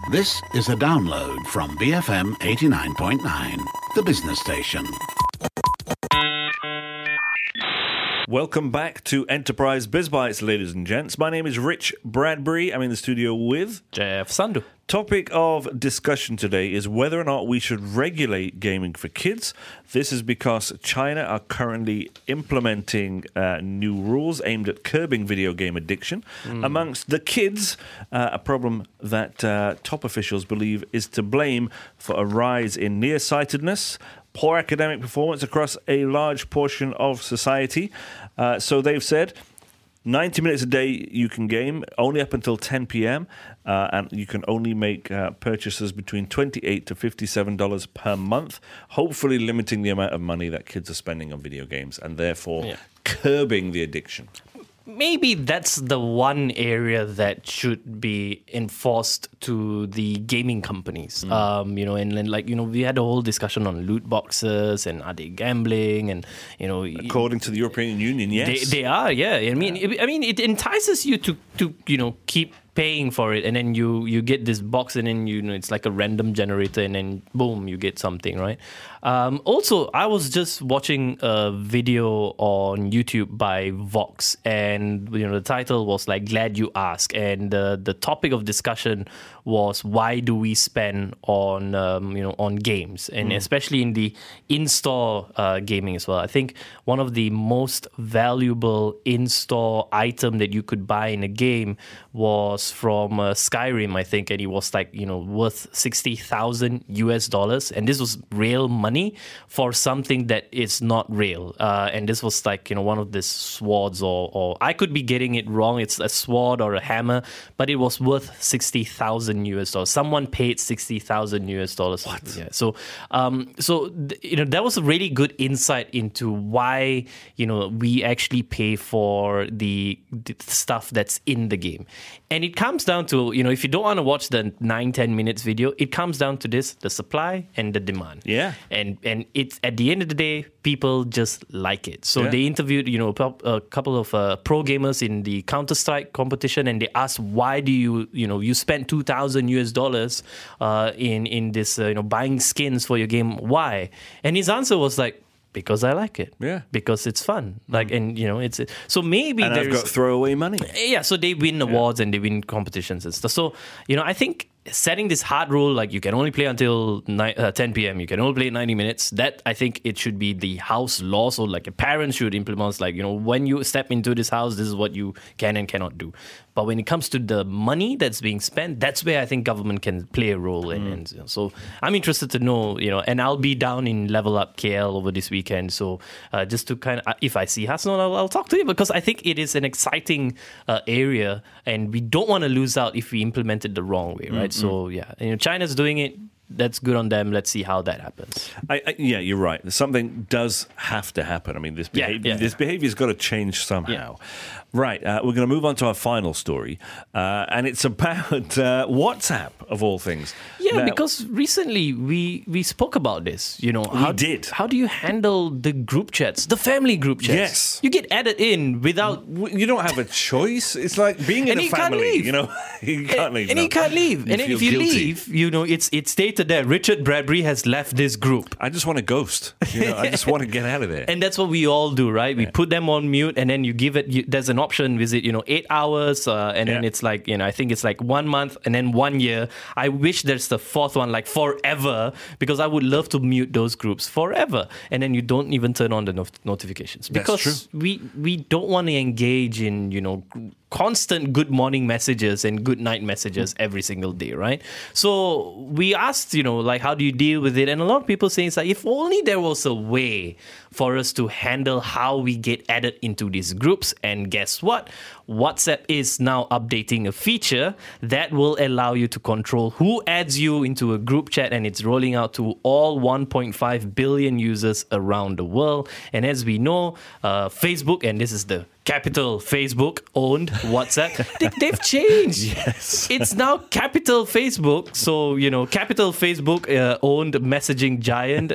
This is a download from BFM 89.9, the business station. Welcome back to Enterprise BizBytes, ladies and gents. My name is Rich Bradbury. I'm in the studio with Jeff Sandu. Topic of discussion today is whether or not we should regulate gaming for kids. This is because China are currently implementing new rules aimed at curbing video game addiction amongst the kids, a problem that top officials believe is to blame for a rise in nearsightedness, poor academic performance across a large portion of society. So they've said 90 minutes a day you can game, only up until 10 p.m., and you can only make purchases between $28 to $57 per month, hopefully limiting the amount of money that kids are spending on video games and therefore curbing the addiction. Maybe that's the one area that should be enforced to the gaming companies. We had a whole discussion on loot boxes and are they gambling, and according to the European Union, yes, they are. Yeah, I mean, it entices you to keep paying for it, and then you get this box, and then it's like a random generator, and then boom, you get something, right? Also, I was just watching a video on YouTube by Vox, and the title was like "Glad You Asked," and the topic of discussion was why do we spend on games, and especially in the in-store gaming as well. I think one of the most valuable in-store item that you could buy in a game was from Skyrim, I think, and it was like worth $60,000 and this was real money for something that is not real. And this was like one of these swords, or I could be getting it wrong. It's a sword or a hammer, but it was worth $60,000. Someone paid $60,000. What? Yeah. So that was a really good insight into why we actually pay for the stuff that's in the game. And it comes down to, if you don't want to watch the 9-10 minutes video, it comes down to this: the supply and the demand. Yeah. And it's at the end of the day, people just like it. So they interviewed, a couple of pro gamers in the Counter-Strike competition, and they asked, why do you spent $2,000 in this, buying skins for your game? Why? And his answer was like, because I like it. Yeah. Because it's fun. It's so maybe and I've got throwaway money. Yeah, so they win awards and they win competitions and stuff. So, I think setting this hard rule, like you can only play until 10 p.m., you can only play 90 minutes, that I think it should be the house law. So like a parent should implement, like, when you step into this house, this is what you can and cannot do. But when it comes to the money that's being spent, that's where I think government can play a role. So I'm interested to know, and I'll be down in Level Up KL over this weekend. So just to kind of, if I see Hassan, I'll talk to him, because I think it is an exciting area, and we don't want to lose out if we implement it the wrong way, right? So China's doing it. That's good on them. Let's see how that happens. Yeah, you're right. Something does have to happen. I mean, this behavior's got to change somehow. Yeah. Right. We're going to move on to our final story, and it's about WhatsApp, of all things. Yeah, now, because recently we spoke about this. We did. How do you handle the group chats, the family group chats? Yes. You get added in without... You don't have a choice. It's like being in a family. You can't leave. And you can't leave. And then if you leave, it's stated there, Richard Bradbury has left this group. I just want to ghost. I just want to get out of there. And that's what we all do, right? We put them on mute, and then you give it... There's an option, visit 8 hours, and then it's like I think it's like 1 month and then 1 year. I wish there's the fourth one, like forever, because I would love to mute those groups forever, and then you don't even turn on the notifications, because that's true. we don't want to engage in constant good morning messages and good night messages every single day, right? So we asked, how do you deal with it? And a lot of people say it's like, if only there was a way for us to handle how we get added into these groups. And guess what? WhatsApp is now updating a feature that will allow you to control who adds you into a group chat, and it's rolling out to all 1.5 billion users around the world. And as we know, Facebook, and this is the Capital Facebook owned WhatsApp. They've changed. Yes. It's now Capital Facebook. So, Capital Facebook owned messaging giant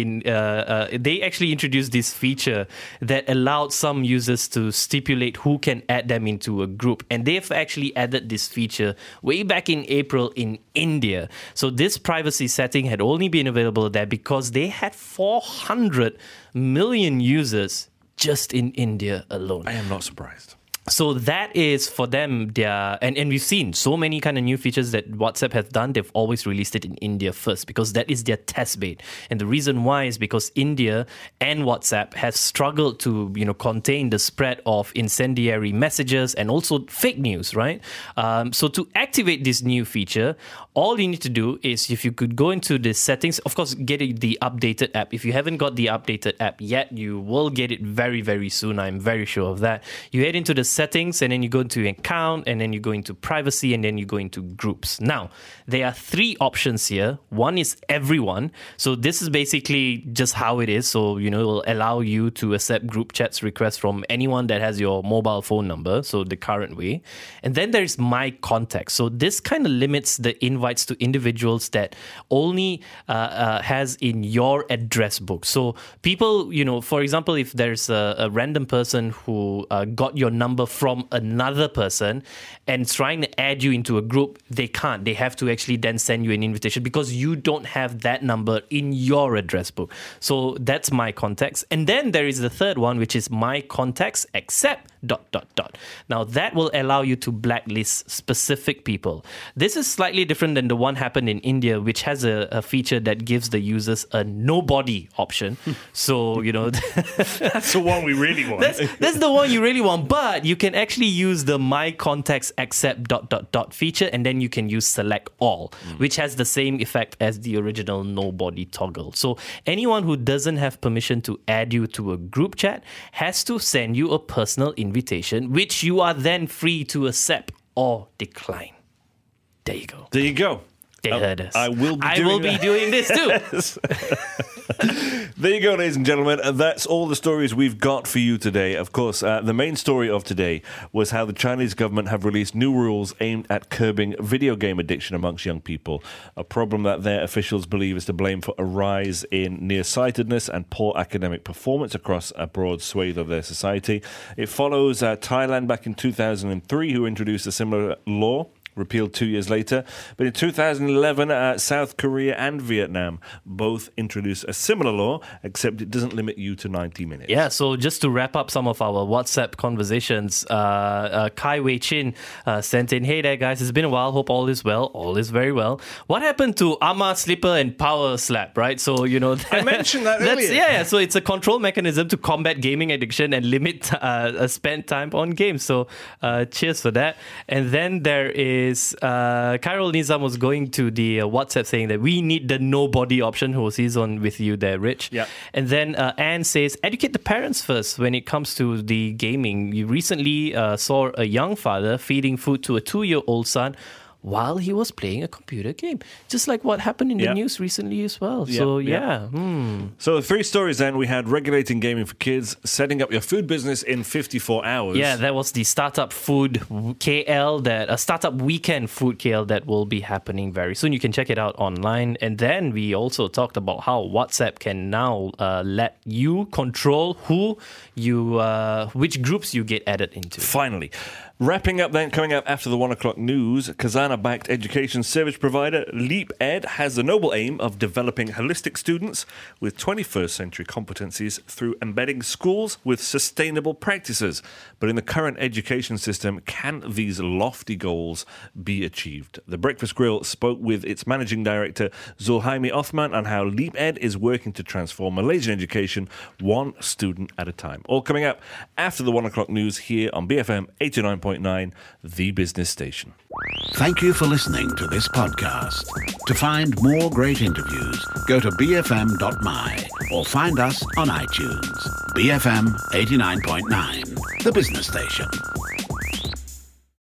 they actually introduced this feature that allowed some users to stipulate who can add them into a group. And they've actually added this feature way back in April in India. So this privacy setting had only been available there because they had 400 million users just in India alone. I am not surprised. So that is for them, and we've seen so many kind of new features that WhatsApp has done. They've always released it in India first because that is their test bed. And the reason why is because India and WhatsApp have struggled to, contain the spread of incendiary messages and also fake news, right? So to activate this new feature, all you need to do is if you could go into the settings, of course, get the updated app. If you haven't got the updated app yet, you will get it very, very soon. I'm very sure of that. You head into the settings and then you go into account and then you go into privacy and then you go into groups. Now, there are 3 options here. One is everyone. So this is basically just how it is. So, it will allow you to accept group chats requests from anyone that has your mobile phone number. So the current way. And then there's my contacts. So this kind of limits the invites to individuals that only has in your address book. So people, for example, if there's a random person who got your number from another person and trying to add you into a group, they can't. They have to actually then send you an invitation because you don't have that number in your address book. So that's my contacts. And then there is the third one, which is my contacts except ... Now that will allow you to blacklist specific people. This is slightly different than the one happened in India, which has a feature that gives the users a nobody option. So, That's the one we really want. That's the one you really want, but you can actually use the my contacts except ... feature, and then you can use select all, which has the same effect as the original nobody toggle. So anyone who doesn't have permission to add you to a group chat has to send you a personal invitation, which you are then free to accept or decline. There you go. There you go. They heard us. I will be doing this too. There you go, ladies and gentlemen. That's all the stories we've got for you today. Of course, the main story of today was how the Chinese government have released new rules aimed at curbing video game addiction amongst young people, a problem that their officials believe is to blame for a rise in nearsightedness and poor academic performance across a broad swathe of their society. It follows Thailand back in 2003, who introduced a similar law, repealed 2 years later. But in 2011, South Korea and Vietnam both introduced a similar law, except it doesn't limit you to 90 minutes. Yeah, so just to wrap up some of our WhatsApp conversations, Kai Wei Chin sent in, hey there guys, it's been a while, hope all is well. All is very well. What happened to Amma Slipper and Power Slap, right? So, I mentioned that earlier. Yeah, so it's a control mechanism to combat gaming addiction and limit spend time on games. So cheers for that. And then there is Khairul Nizam was going to the WhatsApp saying that we need the nobody option. Who he's on with you there, Rich. Yeah. And then Anne says, educate the parents first when it comes to the gaming. You recently saw a young father feeding food to a 2-year-old son while he was playing a computer game. Just like what happened in the news recently as well. So, So 3 stories then. We had regulating gaming for kids, setting up your food business in 54 hours. Yeah, that was the Startup Food KL, Startup Weekend Food KL that will be happening very soon. You can check it out online. And then we also talked about how WhatsApp can now let you control which groups you get added into. Finally. Wrapping up then, coming up after the 1 o'clock news, Khazanah-backed education service provider Leap Ed has the noble aim of developing holistic students with 21st century competencies through embedding schools with sustainable practices. But in the current education system, can these lofty goals be achieved? The Breakfast Grill spoke with its managing director, Zulhaimi Othman, on how Leap Ed is working to transform Malaysian education one student at a time. All coming up after the 1 o'clock news here on BFM 89.9, the business station. Thank you for listening to this podcast. To find more great interviews, go to bfm.my or find us on iTunes. BFM 89.9, the business station.